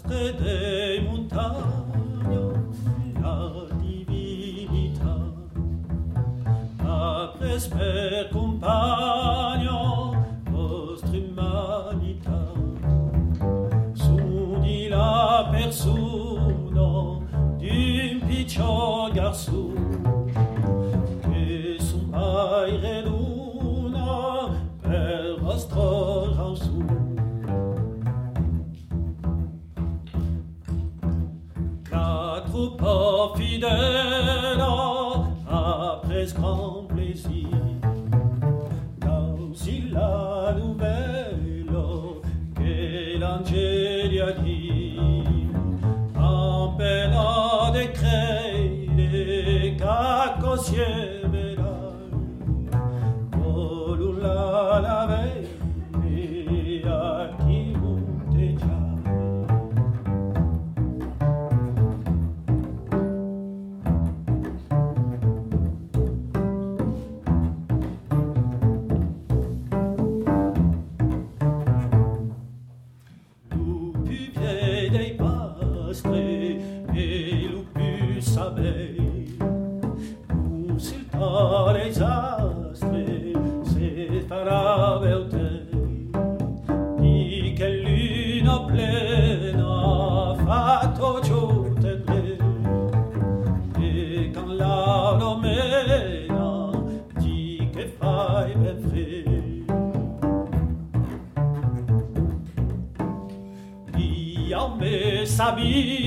près des montagnes, la divinità, après per compagno, vostra umanità, su di la persona d'un picciol garçon, che son pai reduna per vostro rançon. Pas fidèle après ce grand plaisir, dans la nouvelle que l'angeli a dit, en peine à décret qu'à cosier oh la veille à qui monte già. E lupus abeille, consultant les astres, c'est farà beauté, di che luna plena fatto ciò tendre, e quand la nomena di che fai ben fre. Io me sabia